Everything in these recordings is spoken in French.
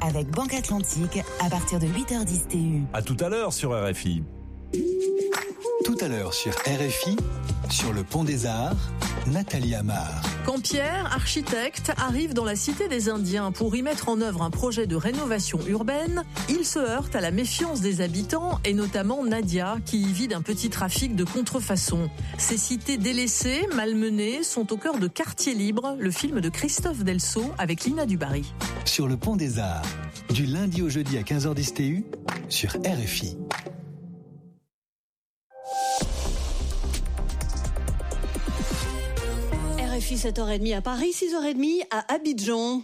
avec Banque Atlantique à partir de 8h10 TU. À tout à l'heure sur RFI. Tout à l'heure sur RFI, sur le Pont des Arts, Nathalie Amar. Quand Pierre, architecte, arrive dans la Cité des Indiens pour y mettre en œuvre un projet de rénovation urbaine, il se heurte à la méfiance des habitants et notamment Nadia qui y vit d'un petit trafic de contrefaçon. Ces cités délaissées, malmenées, sont au cœur de Quartier Libre, le film de Christophe Delceau avec Lina Dubarry. Sur le Pont des Arts, du lundi au jeudi à 15h10 TU, sur RFI. RFI 7h30 à Paris, 6h30 à Abidjan.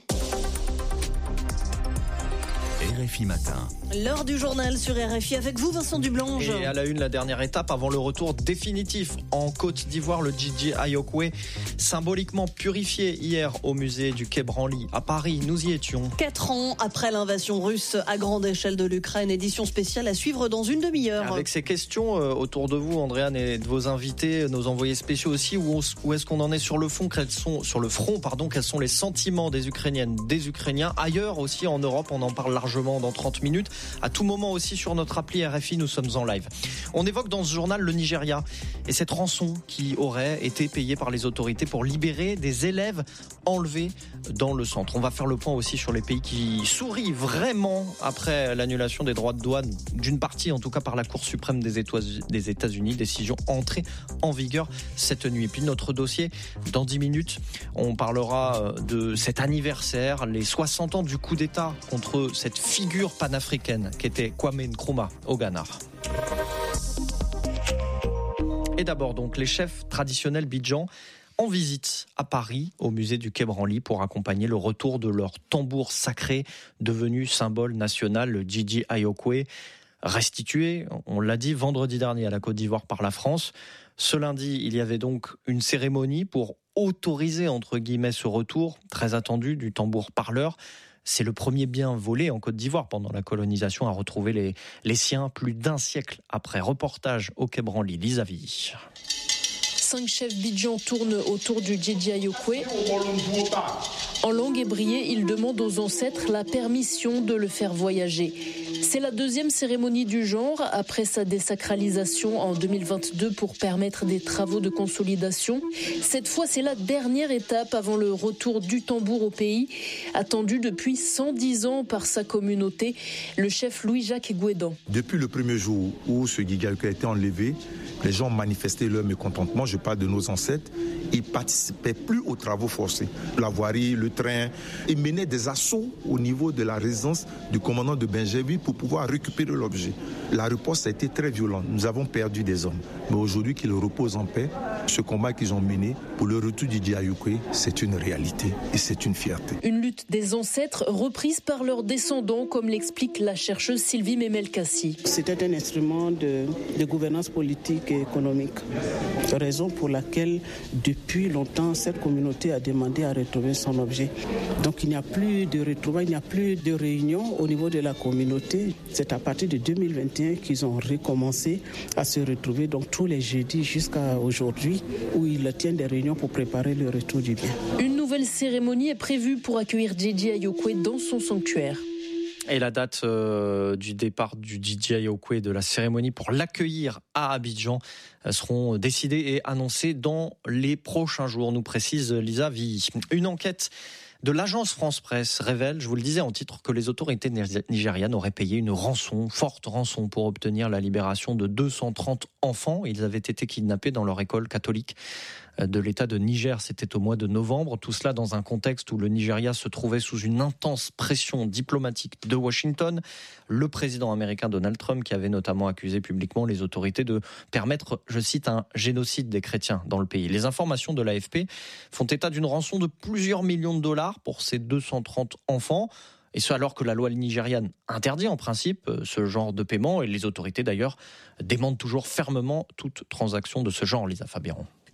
RFI Matin. L'heure du journal sur RFI avec vous, Vincent Dublange. Et à la une, la dernière étape avant le retour définitif en Côte d'Ivoire, le Djidji Ayokwe, symboliquement purifié hier au musée du Quai Branly à Paris. Nous y étions. 4 ans après l'invasion russe à grande échelle de l'Ukraine, édition spéciale à suivre dans une demi-heure. Avec ces questions autour de vous, Andréane, et de vos invités, nos envoyés spéciaux aussi, où est-ce qu'on en est sur le front, quels sont les sentiments des Ukrainiennes, des Ukrainiens, ailleurs aussi en Europe, on en parle largement dans 30 minutes. À tout moment aussi sur notre appli RFI, nous sommes en live. On évoque dans ce journal le Nigeria et cette rançon qui aurait été payée par les autorités pour libérer des élèves enlevés dans le centre. On va faire le point aussi sur les pays qui sourient vraiment après l'annulation des droits de douane, d'une partie en tout cas par la Cour suprême des États-Unis, décision entrée en vigueur cette nuit. Et puis notre dossier, dans 10 minutes, on parlera de cet anniversaire, les 60 ans du coup d'État contre cette figure panafricaine qui était Kwame Nkrumah au Ghana. Et d'abord donc les chefs traditionnels Bidjan en visite à Paris au musée du Quai Branly pour accompagner le retour de leur tambour sacré devenu symbole national, le Djidji Ayokwe, restitué, on l'a dit, vendredi dernier à la Côte d'Ivoire par la France. Ce lundi, il y avait donc une cérémonie pour autoriser entre guillemets ce retour très attendu du tambour parleur. C'est le premier bien volé en Côte d'Ivoire pendant la colonisation à retrouver les siens plus d'un siècle après. Reportage au Quai Branly, Lisa Villy. 5 chefs Bidjan tournent autour du Djidji Ayokwe. En langue ébriée, ils demandent aux ancêtres la permission de le faire voyager. C'est la deuxième cérémonie du genre après sa désacralisation en 2022 pour permettre des travaux de consolidation. Cette fois, c'est la dernière étape avant le retour du tambour au pays, attendu depuis 110 ans par sa communauté, le chef Louis-Jacques Gouédan. Depuis le premier jour où ce Djidji Ayokwe a été enlevé, les gens manifestaient leur mécontentement, je parle de nos ancêtres, ils participaient plus aux travaux forcés. La voirie, le train, ils menaient des assauts au niveau de la résidence du commandant de Benjerville pour pouvoir récupérer l'objet. La riposte a été très violente, nous avons perdu des hommes. Mais aujourd'hui qu'ils reposent en paix, ce combat qu'ils ont mené pour le retour du Djidji Ayokwe, c'est une réalité et c'est une fierté. Une lutte des ancêtres reprise par leurs descendants, comme l'explique la chercheuse Sylvie Memel-Kassi. C'était un instrument de gouvernance politique et économique, raison pour laquelle depuis longtemps cette communauté a demandé à retrouver son objet. Donc il n'y a plus de retrouvailles, il n'y a plus de réunions au niveau de la communauté. C'est à partir de 2021 qu'ils ont recommencé à se retrouver donc tous les jeudis jusqu'à aujourd'hui où ils tiennent des réunions pour préparer le retour du bien. Une nouvelle cérémonie est prévue pour accueillir Djidji Ayokwe dans son sanctuaire. Et la date du départ du Djidji Ayokwe, de la cérémonie pour l'accueillir à Abidjan, seront décidées et annoncées dans les prochains jours, nous précise Lisa Villy. Une enquête de l'agence France Presse révèle, je vous le disais en titre, que les autorités nigérianes auraient payé une rançon, forte rançon, pour obtenir la libération de 230 enfants. Ils avaient été kidnappés dans leur école catholique de l'État de Niger. C'était au mois de novembre. Tout cela dans un contexte où le Nigeria se trouvait sous une intense pression diplomatique de Washington. Le président américain Donald Trump, qui avait notamment accusé publiquement les autorités de permettre, je cite, un génocide des chrétiens dans le pays. Les informations de l'AFP font état d'une rançon de plusieurs millions de dollars pour ces 230 enfants. Et ce alors que la loi nigériane interdit en principe ce genre de paiement. Et les autorités d'ailleurs démentent toujours fermement toute transaction de ce genre, Lisa Fabiron.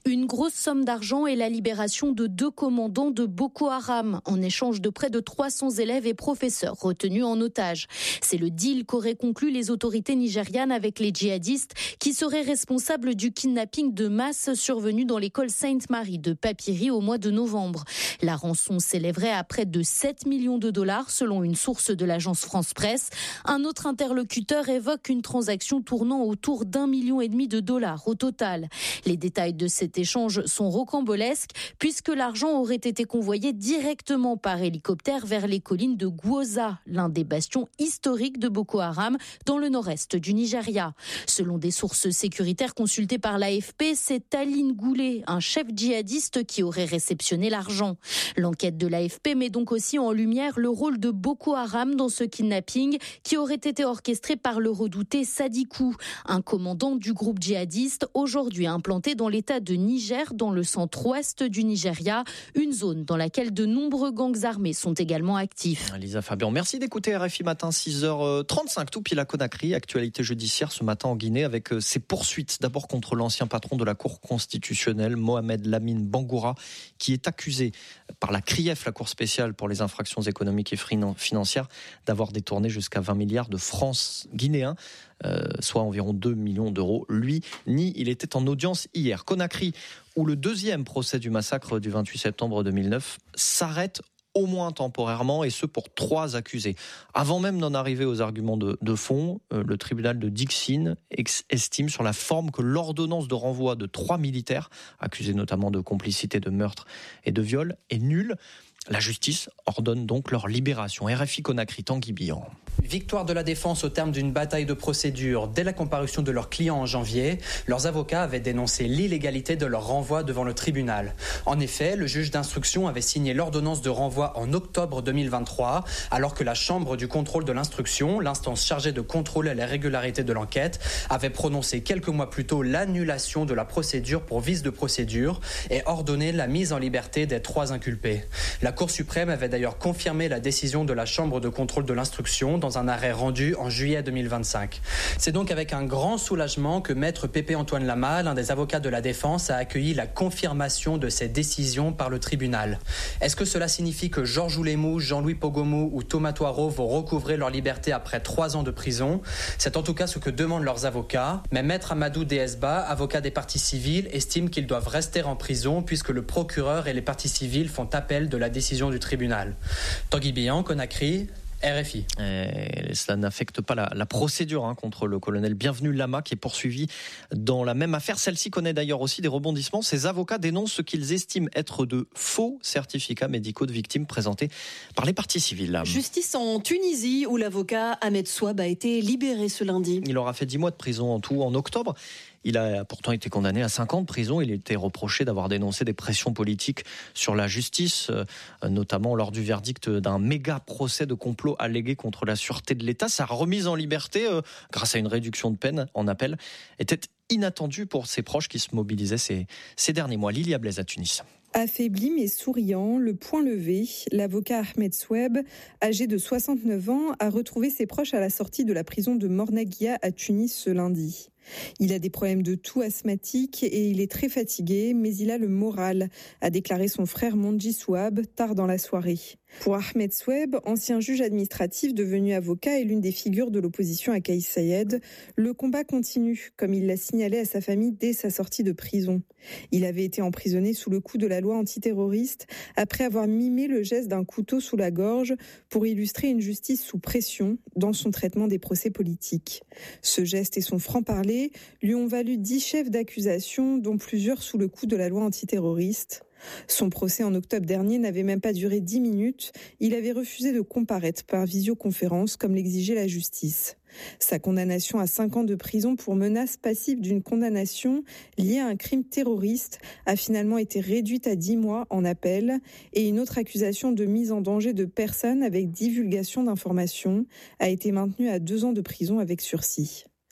Une grosse somme d'argent et la libération de 2 commandants de Boko Haram en échange de près de 300 élèves et professeurs retenus en otage. C'est le deal qu'auraient conclu les autorités nigérianes avec les djihadistes qui seraient responsables du kidnapping de masse survenu dans l'école Sainte-Marie de Papiri au mois de novembre. La rançon s'élèverait à près de 7 millions de dollars selon une source de l'agence France-Presse. Un autre interlocuteur évoque une transaction tournant autour d'1,5 million de dollars au total. Les détails de cet échange sont rocambolesques puisque l'argent aurait été convoyé directement par hélicoptère vers les collines de Gwoza, l'un des bastions historiques de Boko Haram dans le nord-est du Nigeria. Selon des sources sécuritaires consultées par l'AFP, c'est Aline Goulet, un chef djihadiste qui aurait réceptionné l'argent. L'enquête de l'AFP met donc aussi en lumière le rôle de Boko Haram dans ce kidnapping qui aurait été orchestré par le redouté Sadikou, un commandant du groupe djihadiste aujourd'hui implanté dans l'état de Niger, dans le centre-ouest du Nigeria, une zone dans laquelle de nombreux gangs armés sont également actifs. Lisa Fabian, merci d'écouter RFI Matin, 6h35, tout pile à Conakry. Actualité judiciaire ce matin en Guinée avec ses poursuites. D'abord contre l'ancien patron de la Cour constitutionnelle, Mohamed Lamine Bangoura, qui est accusé par la CRIEF, la Cour spéciale pour les infractions économiques et financières, d'avoir détourné jusqu'à 20 milliards de francs guinéens, soit environ 2 millions d'euros. Lui nie, il était en audience hier. Conakry, où le deuxième procès du massacre du 28 septembre 2009 s'arrête au moins temporairement, et ce pour 3 accusés. Avant même d'en arriver aux arguments de fond, le tribunal de Dixine estime sur la forme que l'ordonnance de renvoi de 3 militaires, accusés notamment de complicité de meurtre et de viol, est nulle. La justice ordonne donc leur libération. RFI Conakry, Tanguy Bihan. Victoire de la défense au terme d'une bataille de procédure. Dès la comparution de leurs clients en janvier, leurs avocats avaient dénoncé l'illégalité de leur renvoi devant le tribunal. En effet, le juge d'instruction avait signé l'ordonnance de renvoi en octobre 2023, alors que la Chambre du contrôle de l'instruction, l'instance chargée de contrôler la régularité de l'enquête, avait prononcé quelques mois plus tôt l'annulation de la procédure pour vice de procédure et ordonné la mise en liberté des 3 inculpés. La Cour suprême avait d'ailleurs confirmé la décision de la Chambre de contrôle de l'instruction dans un arrêt rendu en juillet 2025. C'est donc avec un grand soulagement que Maître Pépé Antoine Lama, l'un des avocats de la défense, a accueilli la confirmation de ces décisions par le tribunal. Est-ce que cela signifie que Georges Oulémou, Jean-Louis Pogomou ou Thomas Toiro vont recouvrer leur liberté après 3 ans de prison ? C'est en tout cas ce que demandent leurs avocats. Mais Maître Amadou Desba, avocat des parties civiles, estime qu'ils doivent rester en prison puisque le procureur et les parties civiles font appel de la décision du tribunal. Tanguy Bihan, Conakry, RFI. Et cela n'affecte pas la procédure contre le colonel Bienvenu Lama qui est poursuivi dans la même affaire. Celle-ci connaît d'ailleurs aussi des rebondissements. Ses avocats dénoncent ce qu'ils estiment être de faux certificats médicaux de victimes présentés par les parties civiles. Justice en Tunisie où l'avocat Ahmed Souab a été libéré ce lundi. Il aura fait 10 mois de prison en tout en octobre. Il a pourtant été condamné à 5 ans de prison. Il était reproché d'avoir dénoncé des pressions politiques sur la justice, notamment lors du verdict d'un méga procès de complot allégué contre la sûreté de l'État. Sa remise en liberté, grâce à une réduction de peine en appel, était inattendue pour ses proches qui se mobilisaient ces derniers mois. Lilia Blaise à Tunis. Affaibli mais souriant, le poing levé, l'avocat Ahmed Souab, âgé de 69 ans, a retrouvé ses proches à la sortie de la prison de Mornaguia à Tunis ce lundi. Il a des problèmes de toux asthmatique et il est très fatigué, mais il a le moral, a déclaré son frère Mondji Souab tard dans la soirée. Pour Ahmed Souab, ancien juge administratif devenu avocat et l'une des figures de l'opposition à Kais Saied, le combat continue, comme il l'a signalé à sa famille dès sa sortie de prison. Il avait été emprisonné sous le coup de la loi antiterroriste après avoir mimé le geste d'un couteau sous la gorge pour illustrer une justice sous pression dans son traitement des procès politiques. Ce geste et son franc-parler lui ont valu 10 chefs d'accusation, dont plusieurs sous le coup de la loi antiterroriste. Son procès en octobre dernier n'avait même pas duré 10 minutes. Il avait refusé de comparaître par visioconférence comme l'exigeait la justice. Sa condamnation à 5 ans de prison pour menace passive d'une condamnation liée à un crime terroriste a finalement été réduite à 10 mois en appel et une autre accusation de mise en danger de personnes avec divulgation d'informations a été maintenue à 2 ans de prison avec sursis.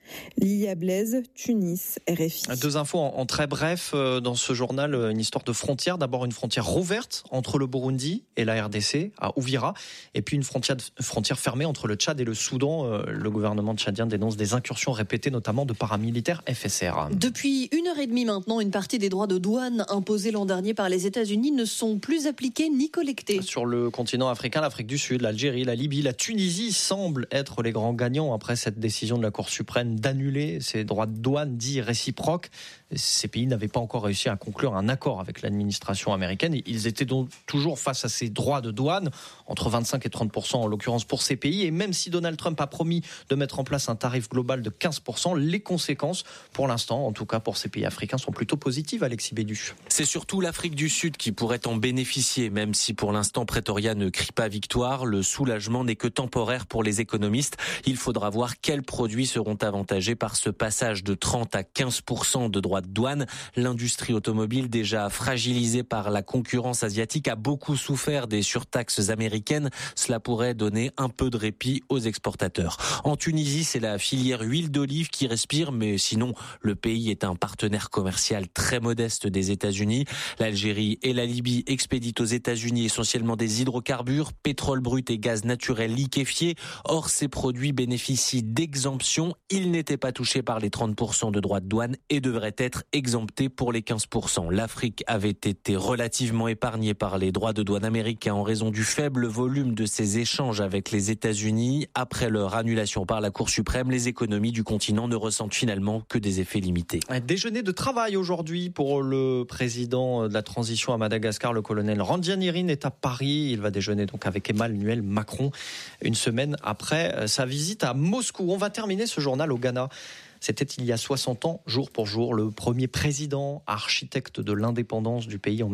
Lilia Blaise, Tunis, RFI. 2 infos en très bref dans ce journal, une histoire de frontière. D'abord une frontière rouverte entre le Burundi et la RDC à Ouvira, et puis une frontière fermée entre le Tchad et le Soudan. Le gouvernement tchadien dénonce des incursions répétées, notamment de paramilitaires FSR. Depuis 1h30 maintenant, une partie des droits de douane imposés l'an dernier par les États-Unis ne sont plus appliqués ni collectés. Sur le continent africain, l'Afrique du Sud, l'Algérie, la Libye, la Tunisie semblent être les grands gagnants après cette décision de la Cour suprême d'annuler ces droits de douane dits réciproques. Ces pays n'avaient pas encore réussi à conclure un accord avec l'administration américaine. Ils étaient donc toujours face à ces droits de douane, entre 25 et 30% en l'occurrence pour ces pays. Et même si Donald Trump a promis de mettre en place un tarif global de 15%, les conséquences, pour l'instant, en tout cas pour ces pays africains, sont plutôt positives, Alexis Bédu. C'est surtout l'Afrique du Sud qui pourrait en bénéficier, même si pour l'instant Pretoria ne crie pas victoire. Le soulagement n'est que temporaire pour les économistes. Il faudra voir quels produits seront avantagés par ce passage de 30 à 15% de droits de douane. L'industrie automobile, déjà fragilisée par la concurrence asiatique, a beaucoup souffert des surtaxes américaines. Cela pourrait donner un peu de répit aux exportateurs. En Tunisie, c'est la filière huile d'olive qui respire, mais sinon, le pays est un partenaire commercial très modeste des États-Unis. L'Algérie et la Libye expédient aux États-Unis essentiellement des hydrocarbures, pétrole brut et gaz naturel liquéfié. Or, ces produits bénéficient d'exemptions. Ils n'étaient pas touchés par les 30% de droits de douane et devraient être exemptés pour les 15%. L'Afrique avait été relativement épargnée par les droits de douane américains en raison du faible volume de ses échanges avec les États-Unis. Après leur annulation par la Cour suprême, les économies du continent ne ressentent finalement que des effets limités. Un déjeuner de travail aujourd'hui pour le président de la transition à Madagascar, le colonel Randrianirina est à Paris. Il va déjeuner donc avec Emmanuel Macron une semaine après sa visite à Moscou. On va terminer ce journal au Ghana. C'était il y a 60 ans, jour pour jour, le premier président architecte de l'indépendance du pays en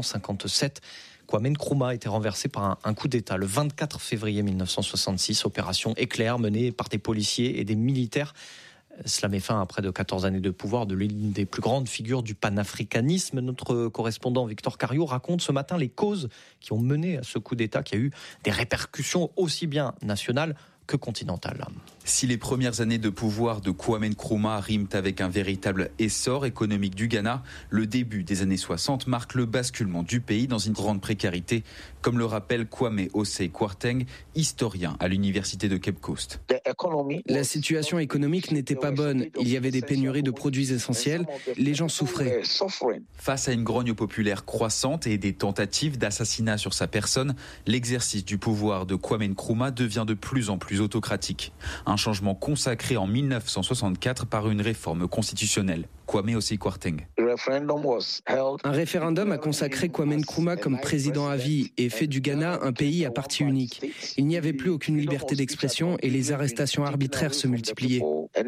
1957. Kwame Nkrumah a été renversé par un coup d'État le 24 février 1966. Opération Éclair menée par des policiers et des militaires. Cela met fin à près de 14 années de pouvoir de l'une des plus grandes figures du panafricanisme. Notre correspondant Victor Cario raconte ce matin les causes qui ont mené à ce coup d'État qui a eu des répercussions aussi bien nationales que continentales. Si les premières années de pouvoir de Kwame Nkrumah riment avec un véritable essor économique du Ghana, le début des années 60 marque le basculement du pays dans une grande précarité, comme le rappelle Kwame Osei Kwarteng, historien à l'université de Cape Coast. La situation économique n'était pas bonne. Il y avait des pénuries de produits essentiels. Les gens souffraient. Face à une grogne populaire croissante et des tentatives d'assassinat sur sa personne, l'exercice du pouvoir de Kwame Nkrumah devient de plus en plus autocratique. Un changement consacré en 1964 par une réforme constitutionnelle. Kwame Osei Kwarteng. Un référendum a consacré Kwame Nkrumah comme président à vie et fait du Ghana un pays à parti unique. Il n'y avait plus aucune liberté d'expression et les arrestations arbitraires se multipliaient.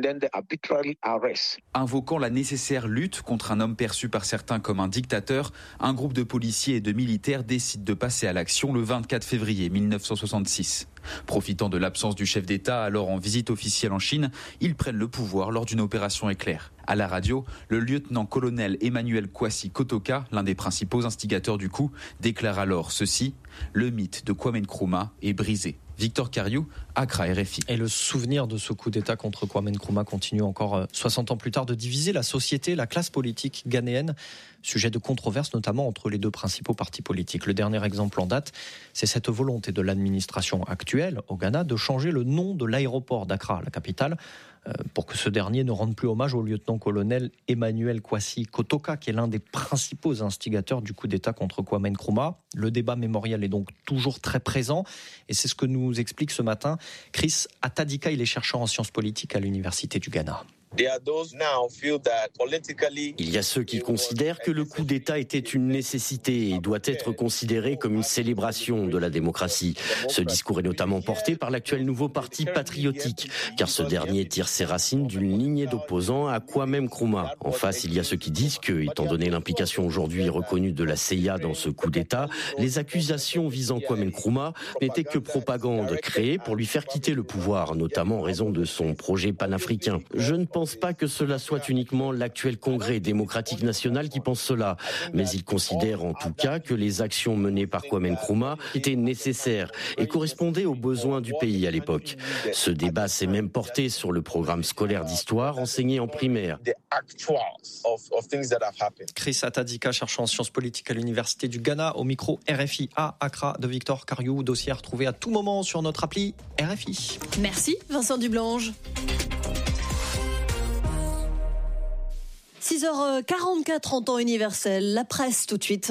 Invoquant la nécessaire lutte contre un homme perçu par certains comme un dictateur, un groupe de policiers et de militaires décide de passer à l'action le 24 février 1966. Profitant de l'absence du chef d'État alors en visite officielle en Chine, ils prennent le pouvoir lors d'une opération éclair. À la radio, le lieutenant-colonel Emmanuel Kwasi Kotoka, l'un des principaux instigateurs du coup, déclare alors ceci: le mythe de Kwame Nkrumah est brisé. Victor Cariou, Accra, RFI. Et le souvenir de ce coup d'État contre Kwame Nkrumah continue encore 60 ans plus tard de diviser la société, la classe politique ghanéenne, sujet de controverse notamment entre les deux principaux partis politiques. Le dernier exemple en date, c'est cette volonté de l'administration actuelle au Ghana de changer le nom de l'aéroport d'Accra, la capitale, pour que ce dernier ne rende plus hommage au lieutenant-colonel Emmanuel Kwasi Kotoka, qui est l'un des principaux instigateurs du coup d'État contre Kwame Nkrumah. Le débat mémorial est donc toujours très présent, et c'est ce que nous explique ce matin Chris Atadika, il est chercheur en sciences politiques à l'Université du Ghana. Il y a ceux qui considèrent que le coup d'État était une nécessité et doit être considéré comme une célébration de la démocratie. Ce discours est notamment porté par l'actuel nouveau parti patriotique, car ce dernier tire ses racines d'une lignée d'opposants à Kwame Nkrumah. En face, il y a ceux qui disent que, étant donné l'implication aujourd'hui reconnue de la CIA dans ce coup d'État, les accusations visant Kwame Nkrumah n'étaient que propagande créée pour lui faire quitter le pouvoir, notamment en raison de son projet panafricain. Je ne pense pense pas que cela soit uniquement l'actuel Congrès démocratique national qui pense cela, mais il considère en tout cas que les actions menées par Kwame Nkrumah étaient nécessaires et correspondaient aux besoins du pays à l'époque. Ce débat s'est même porté sur le programme scolaire d'histoire enseigné en primaire. Chris Atadika, chercheur en sciences politiques à l'Université du Ghana, au micro RFI à Accra de Victor Cariou. Dossier à retrouver à tout moment sur notre appli RFI. Merci Vincent Dublange. 6h44 en temps universel, la presse tout de suite.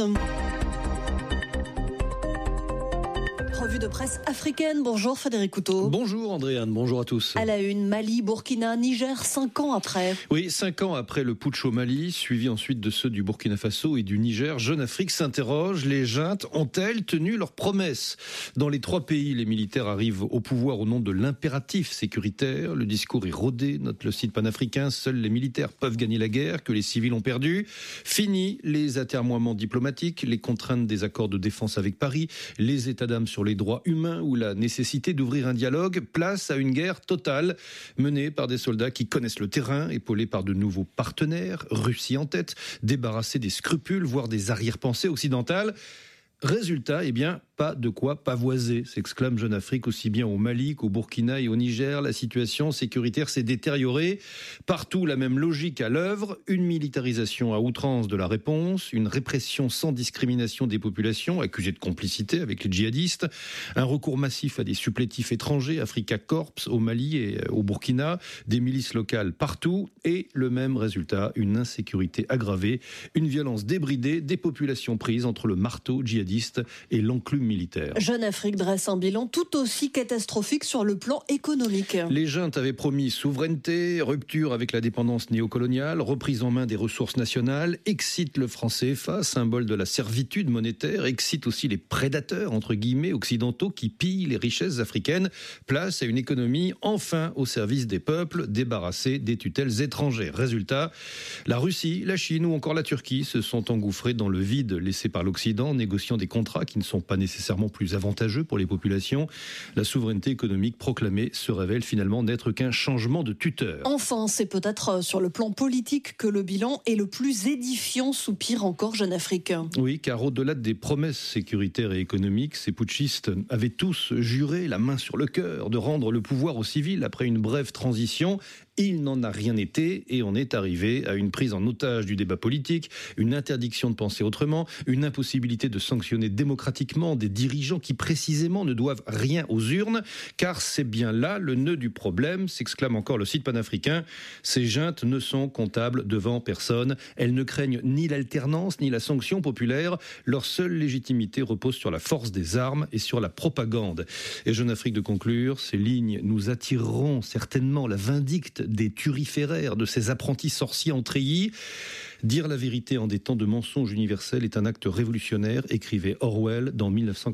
Revue de presse africaine. Bonjour Frédéric Couteau. Bonjour Andréane, bonjour à tous. À la une, Mali, Burkina, Niger, 5 ans après. Oui, 5 ans après le putsch au Mali, suivi ensuite de ceux du Burkina Faso et du Niger, Jeune Afrique s'interroge, les juntes ont-elles tenu leurs promesses ? Dans les 3 pays, les militaires arrivent au pouvoir au nom de l'impératif sécuritaire. Le discours est rodé, note le site panafricain. Seuls les militaires peuvent gagner la guerre, que les civils ont perdu. Fini les atermoiements diplomatiques, les contraintes des accords de défense avec Paris, les états d'âme sur les droits humains ou la nécessité d'ouvrir un dialogue. Place à une guerre totale menée par des soldats qui connaissent le terrain, épaulés par de nouveaux partenaires, Russie en tête, débarrassés des scrupules, voire des arrière-pensées occidentales. Résultat, pas de quoi pavoiser, s'exclame Jeune Afrique aussi bien au Mali qu'au Burkina et au Niger. La situation sécuritaire s'est détériorée. Partout, la même logique à l'œuvre. Une militarisation à outrance de la réponse, une répression sans discrimination des populations accusées de complicité avec les djihadistes, un recours massif à des supplétifs étrangers, Africa Corps au Mali et au Burkina, des milices locales partout et le même résultat, une insécurité aggravée, une violence débridée, des populations prises entre le marteau djihadiste et l'enclume militaire. Jeune Afrique dresse un bilan tout aussi catastrophique sur le plan économique. Les juntes avaient promis souveraineté, rupture avec la dépendance néocoloniale, reprise en main des ressources nationales, excite le franc CFA, symbole de la servitude monétaire, excite aussi les prédateurs, entre guillemets, occidentaux qui pillent les richesses africaines, place à une économie enfin au service des peuples, débarrassée des tutelles étrangères. Résultat, la Russie, la Chine ou encore la Turquie se sont engouffrés dans le vide laissé par l'Occident, négociant des contrats qui ne sont pas nécessairement plus avantageux pour les populations. La souveraineté économique proclamée se révèle finalement n'être qu'un changement de tuteur. Enfin, c'est peut-être sur le plan politique que le bilan est le plus édifiant, soupire encore Jeune Afrique. Oui, car au-delà des promesses sécuritaires et économiques, ces putschistes avaient tous juré, la main sur le cœur, de rendre le pouvoir aux civils après une brève transition. Il n'en a rien été et on est arrivé à une prise en otage du débat politique, une interdiction de penser autrement, une impossibilité de sanctionner démocratiquement des dirigeants qui précisément ne doivent rien aux urnes, car c'est bien là le nœud du problème, s'exclame encore le site panafricain. Ces juntes ne sont comptables devant personne, elles ne craignent ni l'alternance ni la sanction populaire, leur seule légitimité repose sur la force des armes et sur la propagande. Et Jeune Afrique de conclure, ces lignes nous attireront certainement la vindicte des turiféraires, de ces apprentis sorciers en treillis. Dire la vérité en des temps de mensonges universels est un acte révolutionnaire, écrivait Orwell dans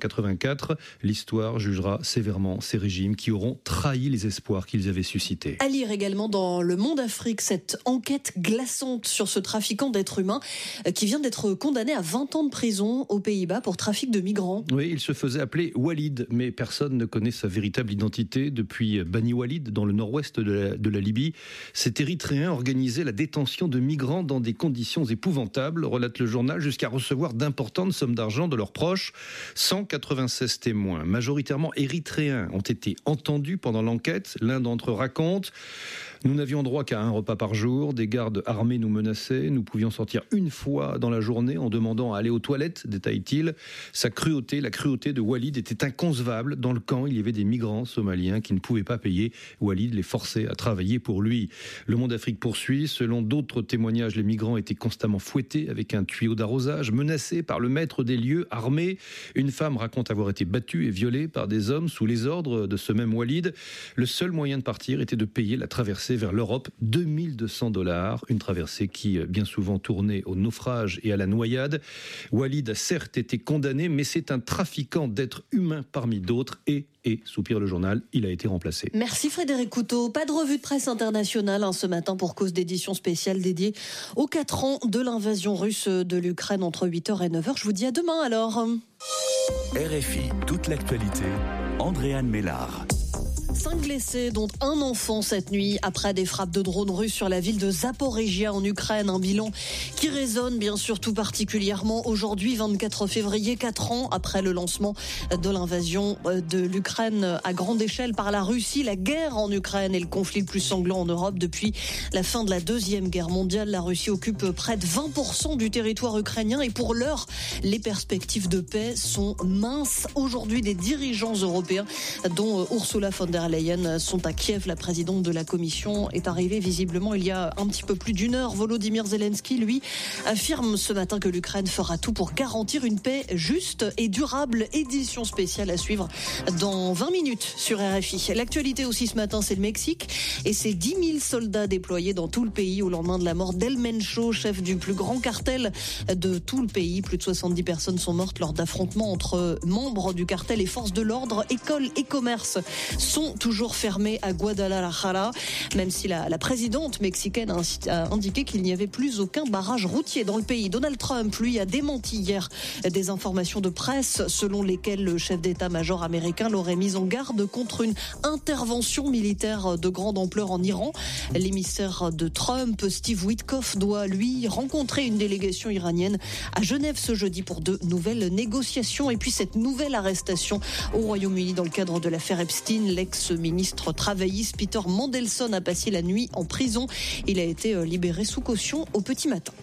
1984. L'histoire jugera sévèrement ces régimes qui auront trahi les espoirs qu'ils avaient suscités. À lire également dans Le Monde Afrique cette enquête glaçante sur ce trafiquant d'êtres humains qui vient d'être condamné à 20 ans de prison aux Pays-Bas pour trafic de migrants. Oui, il se faisait appeler Walid, mais personne ne connaît sa véritable identité. Depuis Bani Walid, dans le nord-ouest de la Libye, cet Érythréen organisait la détention de migrants dans des conditions épouvantables, relate le journal, jusqu'à recevoir d'importantes sommes d'argent de leurs proches. 196 témoins, majoritairement érythréens, ont été entendus pendant l'enquête. L'un d'entre eux raconte: nous n'avions droit qu'à un repas par jour, des gardes armés nous menaçaient, nous pouvions sortir une fois dans la journée en demandant à aller aux toilettes, détaille-t-il. Sa cruauté, la cruauté de Walid était inconcevable. Dans le camp, il y avait des migrants somaliens qui ne pouvaient pas payer. Walid les forçait à travailler pour lui. Le Monde Afrique poursuit. Selon d'autres témoignages, les migrants étaient constamment fouettés avec un tuyau d'arrosage, menacés par le maître des lieux armé. Une femme raconte avoir été battue et violée par des hommes sous les ordres de ce même Walid. Le seul moyen de partir était de payer la traversée vers l'Europe, $2200, une traversée qui bien souvent tournait au naufrage et à la noyade. Walid a certes été condamné, mais c'est un trafiquant d'êtres humains parmi d'autres et soupire le journal, il a été remplacé. Merci Frédéric Couteau. Pas de revue de presse internationale ce matin pour cause d'édition spéciale dédiée aux 4 ans de l'invasion russe de l'Ukraine entre 8h et 9h. Je vous dis à demain alors. RFI, toute l'actualité, Andréane Mélard. 5 blessés, dont un enfant cette nuit, après des frappes de drones russes sur la ville de Zaporijia en Ukraine. Un bilan qui résonne bien sûr tout particulièrement aujourd'hui, 24 février, 4 ans après le lancement de l'invasion de l'Ukraine à grande échelle par la Russie. La guerre en Ukraine est le conflit le plus sanglant en Europe depuis la fin de la Deuxième Guerre mondiale. La Russie occupe près de 20% du territoire ukrainien et pour l'heure, les perspectives de paix sont minces. Aujourd'hui, des dirigeants européens, dont Ursula von der Leyen, sont à Kiev. La présidente de la Commission est arrivée visiblement il y a un petit peu plus d'une heure. Volodymyr Zelensky, lui, affirme ce matin que l'Ukraine fera tout pour garantir une paix juste et durable. Édition spéciale à suivre dans 20 minutes sur RFI. L'actualité aussi ce matin, c'est le Mexique et ses 10 000 soldats déployés dans tout le pays au lendemain de la mort d'El Mencho, chef du plus grand cartel de tout le pays. Plus de 70 personnes sont mortes lors d'affrontements entre membres du cartel et forces de l'ordre. Écoles et commerces sont toujours fermés à Guadalajara, même si la présidente mexicaine a indiqué qu'il n'y avait plus aucun barrage routier dans le pays. Donald Trump, lui, a démenti hier des informations de presse selon lesquelles le chef d'état-major américain l'aurait mis en garde contre une intervention militaire de grande ampleur en Iran. L'émissaire de Trump, Steve Witkoff, doit, lui, rencontrer une délégation iranienne à Genève ce jeudi pour de nouvelles négociations. Et puis cette nouvelle arrestation au Royaume-Uni dans le cadre de l'affaire Epstein. L'ex-ministre travailliste Peter Mandelson a passé la nuit en prison. Il a été libéré sous caution au petit matin.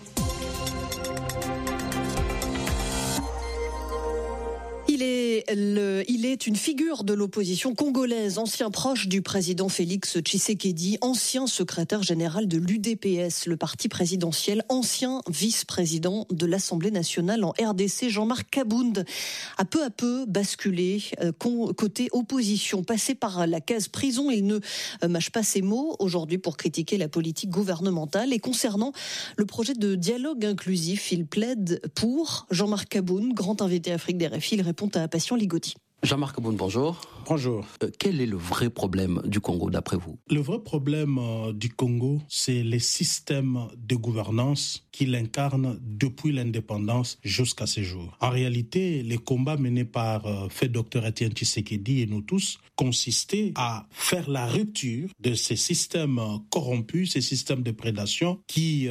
Il est une figure de l'opposition congolaise, ancien proche du président Félix Tshisekedi, ancien secrétaire général de l'UDPS, le parti présidentiel, ancien vice-président de l'Assemblée nationale en RDC. Jean-Marc Kabound a peu à peu basculé côté opposition. Passé par la case prison, il ne mâche pas ses mots aujourd'hui pour critiquer la politique gouvernementale. Et concernant le projet de dialogue inclusif, il plaide pour. Jean-Marc Kabound, grand invité Afrique des RFI, il répond à Passion Ligotti. Jean-Marc Kabound, bonjour. Bonjour. Quel est le vrai problème du Congo d'après vous ? Le vrai problème du Congo, c'est les systèmes de gouvernance qu'il incarne depuis l'indépendance jusqu'à ce jour. En réalité, les combats menés par Dr Etienne Tshisekedi et nous tous consistaient à faire la rupture de ces systèmes corrompus, ces systèmes de prédation qui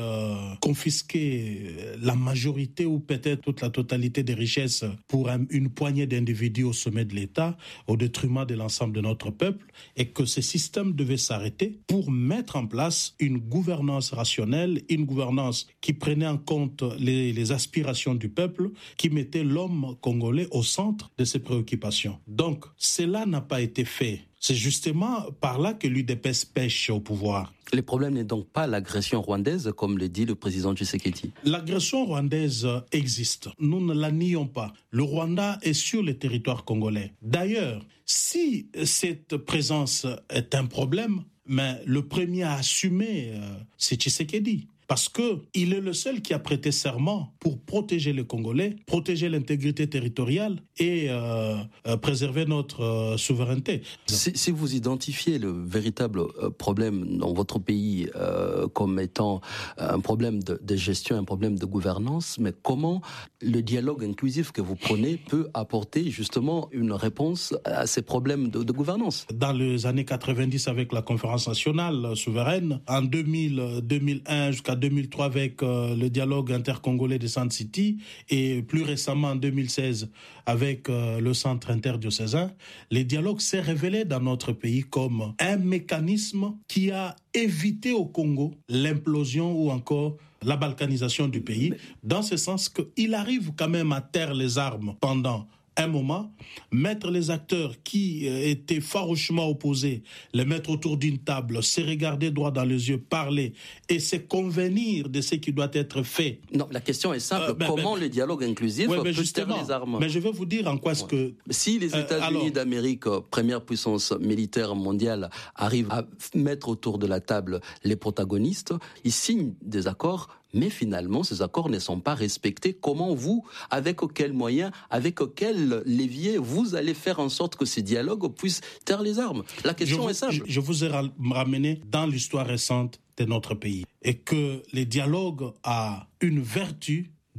confisquaient la majorité ou peut-être toute la totalité des richesses pour une poignée d'individus au sommet de l'État, au détriment de l'ensemble de notre peuple, et que ces systèmes devaient s'arrêter pour mettre en place une gouvernance rationnelle, une gouvernance qui prenait en compte les aspirations du peuple, qui mettait l'homme congolais au centre de ses préoccupations. Donc, cela n'a pas été fait. C'est justement par là que l'UDPS pêche au pouvoir. Le problème n'est donc pas l'agression rwandaise, comme le dit le président Tshisekedi. L'agression rwandaise existe. Nous ne la nions pas. Le Rwanda est sur le territoire congolais. D'ailleurs, si cette présence est un problème, mais le premier à assumer, c'est Tshisekedi. Parce qu'il est le seul qui a prêté serment pour protéger les Congolais, protéger l'intégrité territoriale et préserver notre souveraineté. Si vous identifiez le véritable problème dans votre pays comme étant un problème de gestion, un problème de gouvernance, mais comment le dialogue inclusif que vous prenez peut apporter justement une réponse à ces problèmes de gouvernance ? Dans les années 90 avec la conférence nationale souveraine, en 2000, 2001 jusqu'à 2003 avec le dialogue intercongolais de Sand City et plus récemment en 2016 avec le centre interdiocésain, le dialogue s'est révélé dans notre pays comme un mécanisme qui a évité au Congo l'implosion ou encore la balkanisation du pays, dans ce sens qu'il arrive quand même à taire les armes pendant un moment, mettre les acteurs qui étaient farouchement opposés, les mettre autour d'une table, se regarder droit dans les yeux, parler et se convenir de ce qui doit être fait. Non, la question est simple. Comment le dialogue inclusif peut taire les armes ? Mais je vais vous dire en quoi est-ce que... Si les États-Unis d'Amérique, première puissance militaire mondiale, arrivent à mettre autour de la table les protagonistes, ils signent des accords. Mais finalement, ces accords ne sont pas respectés. Comment vous, avec quels moyens, avec quel levier, vous allez faire en sorte que ces dialogues puissent taire les armes ? La question est simple. Je vous ai ramené dans l'histoire récente de notre pays et que le dialogue a une vertu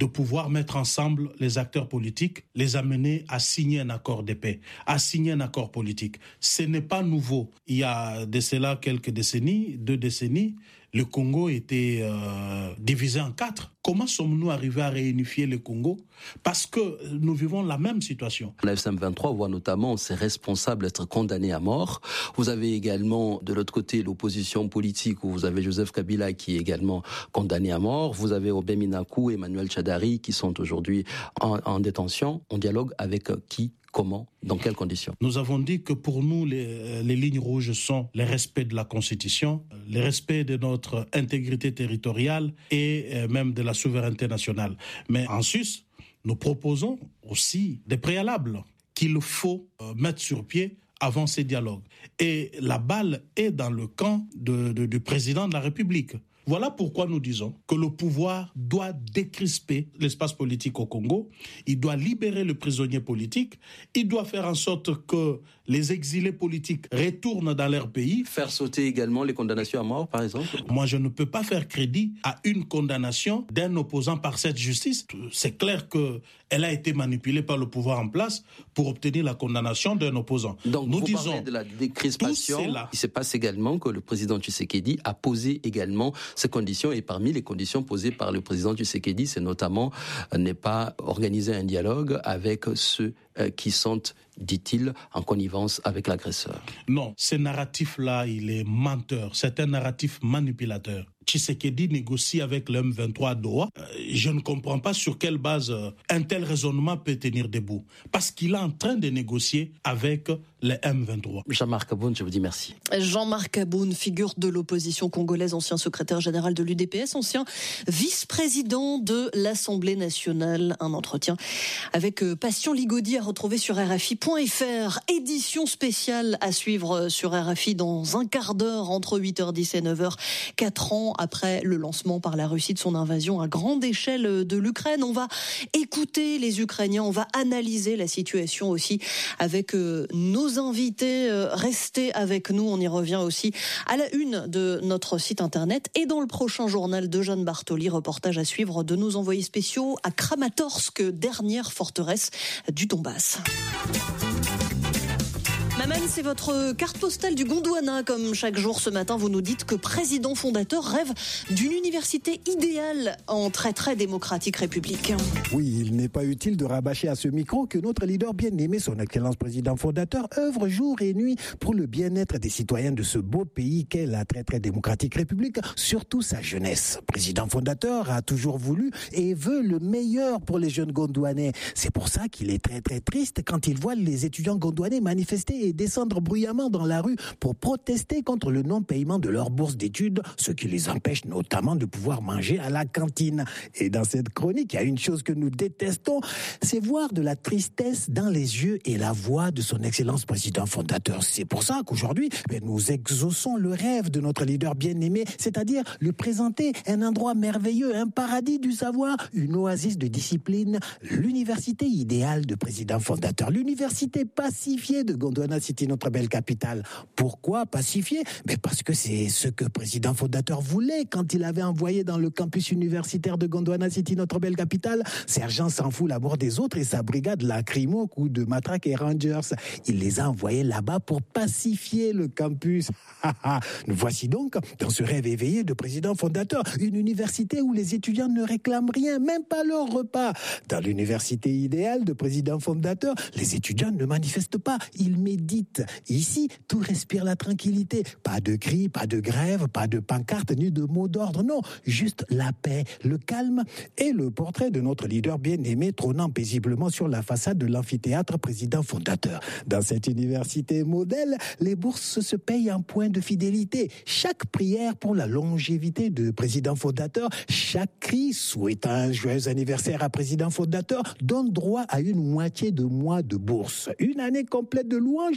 de pouvoir mettre ensemble les acteurs politiques, les amener à signer un accord de paix, à signer un accord politique. Ce n'est pas nouveau. Il y a de cela quelques décennies, 2 décennies, le Congo était divisé en 4. Comment sommes-nous arrivés à réunifier le Congo? Parce que nous vivons la même situation. La FM23 voit notamment ses responsables être condamnés à mort. Vous avez également de l'autre côté l'opposition politique où vous avez Joseph Kabila qui est également condamné à mort. Vous avez Obey Minakou et Emmanuel Chadari qui sont aujourd'hui en détention. On dialogue avec qui? Comment? Dans quelles conditions? Nous avons dit que pour nous, les lignes rouges sont le respect de la Constitution, le respect de notre intégrité territoriale et même de la souveraineté nationale. Mais en sus, nous proposons aussi des préalables qu'il faut mettre sur pied avant ces dialogues. Et la balle est dans le camp du président de la République. Voilà pourquoi nous disons que le pouvoir doit décrisper l'espace politique au Congo, il doit libérer le prisonnier politique, il doit faire en sorte que les exilés politiques retournent dans leur pays. Faire sauter également les condamnations à mort, par exemple? Moi, je ne peux pas faire crédit à une condamnation d'un opposant par cette justice. C'est clair qu'elle a été manipulée par le pouvoir en place pour obtenir la condamnation d'un opposant. Donc, nous disons, parlez de la décrispation. Il se passe également que le président Tshisekedi a posé également ces conditions, et parmi les conditions posées par le président Tshisekedi, c'est notamment ne pas organiser un dialogue avec ceux qui sont, dit-il, en connivence avec l'agresseur. Non, ce narratif-là, il est menteur. C'est un narratif manipulateur. Tshisekedi négocie avec le M23 à Doha. Je ne comprends pas sur quelle base un tel raisonnement peut tenir debout. Parce qu'il est en train de négocier avec le M23. Jean-Marc Aboun, je vous dis merci. Jean-Marc Aboun, figure de l'opposition congolaise, ancien secrétaire général de l'UDPS, ancien vice-président de l'Assemblée nationale. Un entretien avec Passion Ligaudy à retrouver sur RFI.fr. Édition spéciale à suivre sur RFI dans un quart d'heure entre 8h10 et 9h. 4 ans après le lancement par la Russie de son invasion à grande échelle de l'Ukraine. On va écouter les Ukrainiens, on va analyser la situation aussi avec nos invités. Restez avec nous, on y revient aussi à la une de notre site internet et dans le prochain journal de Jeanne Bartoli, reportage à suivre de nos envoyés spéciaux à Kramatorsk, dernière forteresse du Donbass. Maman, c'est votre carte postale du Gondwana. Comme chaque jour ce matin, vous nous dites que président fondateur rêve d'une université idéale en très démocratique républicain. Oui, il n'est pas utile de rabâcher à ce micro que notre leader bien-aimé, son excellence président fondateur, œuvre jour et nuit pour le bien-être des citoyens de ce beau pays qu'est la très démocratique république, surtout sa jeunesse. Président fondateur a toujours voulu et veut le meilleur pour les jeunes gondwanais. C'est pour ça qu'il est très triste quand il voit les étudiants gondwanais manifester et descendre bruyamment dans la rue pour protester contre le non-paiement de leur bourse d'études, ce qui les empêche notamment de pouvoir manger à la cantine. Et dans cette chronique, il y a une chose que nous détestons, c'est voir de la tristesse dans les yeux et la voix de son excellence président fondateur. C'est pour ça qu'aujourd'hui, nous exauçons le rêve de notre leader bien-aimé, c'est-à-dire lui présenter un endroit merveilleux, un paradis du savoir, une oasis de discipline, l'université idéale de président fondateur, l'université pacifiée de Gondwana City, notre belle capitale. Pourquoi pacifiée? Parce que c'est ce que le président fondateur voulait quand il avait envoyé dans le campus universitaire de Gondwana City, notre belle capitale, Sergent s'en fout la mort des autres et sa brigade lacrymo, coup de matraque et rangers. Il les a envoyés là-bas pour pacifier le campus. Nous voici donc dans ce rêve éveillé de président fondateur, une université où les étudiants ne réclament rien, même pas leur repas. Dans l'université idéale de président fondateur, les étudiants ne manifestent pas, ils méditent. Ici, tout respire la tranquillité. Pas de cris, pas de grève, pas de pancarte, ni de mots d'ordre. Non, juste la paix, le calme et le portrait de notre leader bien-aimé trônant paisiblement sur la façade de l'amphithéâtre président fondateur. Dans cette université modèle, les bourses se payent en points de fidélité. Chaque prière pour la longévité de président fondateur, chaque cri souhaitant un joyeux anniversaire à président fondateur donne droit à une moitié de mois de bourse. Une année complète de louanges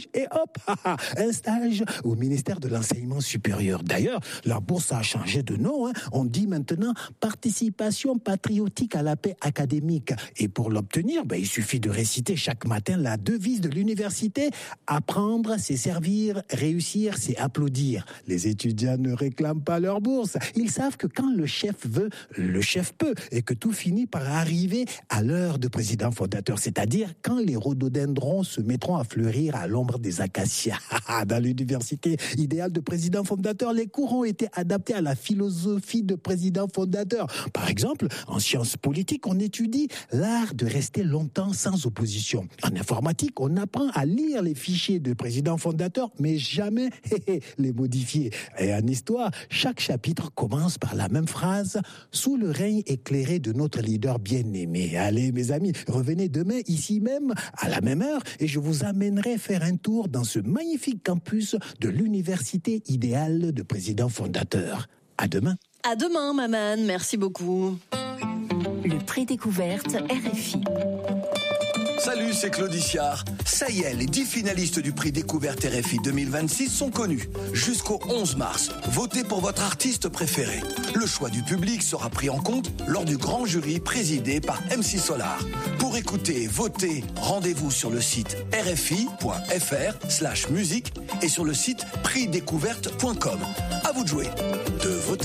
poche et hop, un stage au ministère de l'Enseignement supérieur. D'ailleurs, la bourse a changé de nom. On dit maintenant participation patriotique à la paix académique. Et pour l'obtenir, il suffit de réciter chaque matin la devise de l'université. Apprendre, c'est servir, réussir, c'est applaudir. Les étudiants ne réclament pas leur bourse. Ils savent que quand le chef veut, le chef peut. Et que tout finit par arriver à l'heure de président fondateur. C'est-à-dire quand les rhododendrons se mettront à fleurir à l'ombre des acacias. Dans l'université idéale de président fondateur, les cours ont été adaptés à la philosophie de président fondateur. Par exemple, en sciences politiques, on étudie l'art de rester longtemps sans opposition. En informatique, on apprend à lire les fichiers de président fondateur, mais jamais les modifier. Et en histoire, chaque chapitre commence par la même phrase, sous le règne éclairé de notre leader bien-aimé. Allez, mes amis, revenez demain ici même, à la même heure, et je vous amènerai faire un tour dans ce magnifique campus de l'université idéale de président fondateur. À demain. À demain, Maman. Merci beaucoup. Le prix découverte RFI. Salut, c'est Claude Iciard. Ça y est, les 10 finalistes du prix découverte RFI 2026 sont connus. Jusqu'au 11 mars, votez pour votre artiste préféré. Le choix du public sera pris en compte lors du grand jury présidé par MC Solar. Pour écouter et voter, rendez-vous sur le site rfi.fr/musique et sur le site prixdécouverte.com. À vous de jouer.